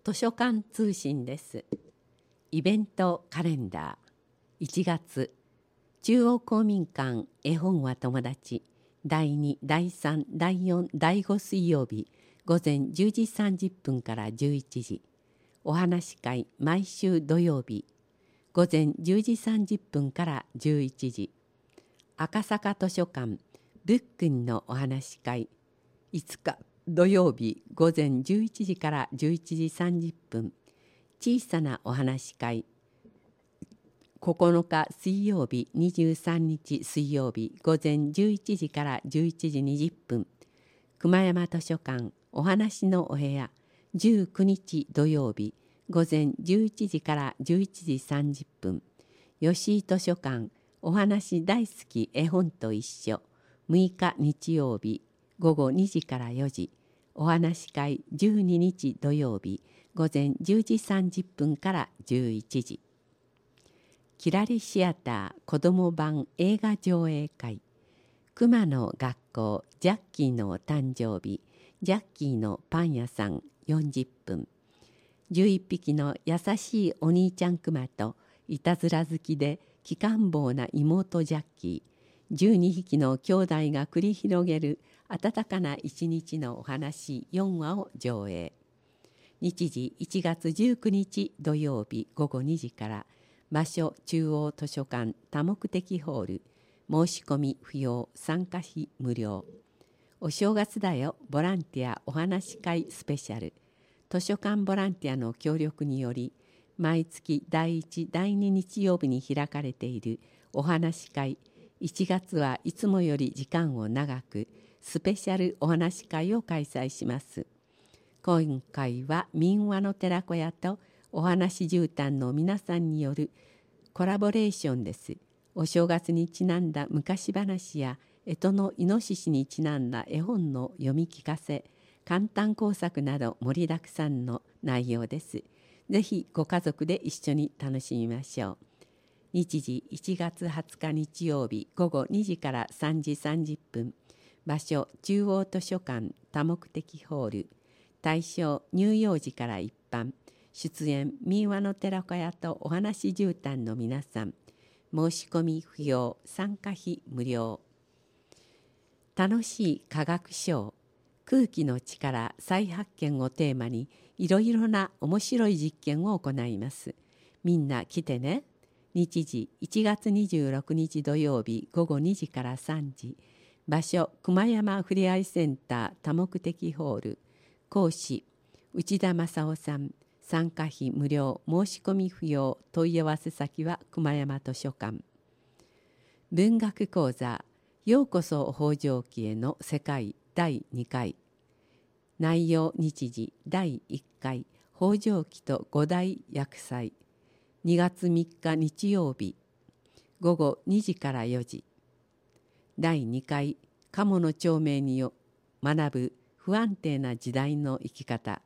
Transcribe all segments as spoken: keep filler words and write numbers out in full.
図書館通信です。イベントカレンダーいちがつ、中央公民館絵本は友達だいに、だいさん、だいよん、だいご水曜日午前じゅうじさんじゅっぷんからじゅういちじ、お話会毎週土曜日午前じゅうじさんじゅっぷんからじゅういちじ、赤坂図書館ブックンのお話会いつか土曜日午前じゅういちじからじゅういちじさんじゅっぷん、小さなお話会ここのか水曜日にじゅうさんにち水曜日午前じゅういちじからじゅういちじにじゅっぷん、熊山図書館お話のお部屋じゅうくにち土曜日午前じゅういちじからじゅういちじさんじゅっぷん、吉井図書館お話大好き絵本と一緒むいか日曜日午後にじからよじ、お話会じゅうににち土曜日午前じゅうじさんじゅっぷんからじゅういちじ、キラリシアター子ども版映画上映会熊の学校ジャッキーのお誕生日ジャッキーのパン屋さんよんじゅっぷん、じゅういっぴきの優しいお兄ちゃん熊といたずら好きで気感棒な妹ジャッキー、じゅうにひきの兄弟が繰り広げる温かな一日のお話よんわを上映。日時いちがつじゅうくにち土曜日午後にじから、場所中央図書館多目的ホール、申し込み不要、参加費無料。お正月だよボランティアお話会スペシャル、図書館ボランティアの協力により毎月だいいち、だいに日曜日に開かれているお話会、いちがつはいつもより時間を長くスペシャルお話会を開催します。今回は民話の寺子屋とお話絨毯の皆さんによるコラボレーションです。お正月にちなんだ昔話や干支のイノシシにちなんだ絵本の読み聞かせ、簡単工作など盛りだくさんの内容です。ぜひご家族で一緒に楽しみましょう。日時いちがつはつか日曜日午後にじからさんじさんじゅっぷん、場所中央図書館多目的ホール、対象乳幼児から一般、出演民話の寺子屋とお話絨毯の皆さん、申し込み不要、参加費無料。楽しい科学ショー空気の力再発見をテーマにいろいろな面白い実験を行います。みんな来てね。日時いちがつにじゅうろくにち土曜日午後にじからさんじ、場所熊山ふれあいセンター多目的ホール、講師内田正夫さん、参加費無料、申し込み不要、問い合わせ先は熊山図書館。文学講座ようこそ北条記への世界だいにかい、内容日時だいいっかい北条記と五大厄災、にがつみっか日曜日午後にじからよじ、だいにかい鴨の長命によ学ぶ不安定な時代の生き方、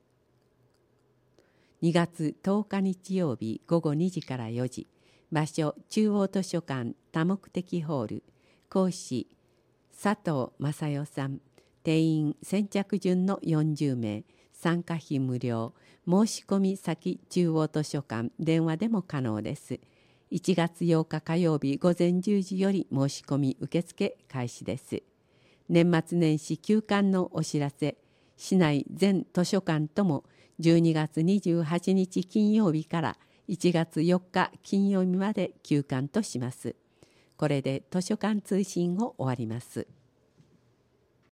にがつとおか日曜日午後にじからよじ、場所中央図書館多目的ホール、講師佐藤正代さん、定員先着順のよんじゅうめい、参加費無料、申し込み先中央図書館、電話でも可能です。いちがつようか火曜日午前じゅうじより申し込み受付開始です。年末年始休館のお知らせ、市内全図書館ともじゅうにがつにじゅうはちにち金曜日からいちがつよっか金曜日まで休館とします。これで図書館通信を終わります。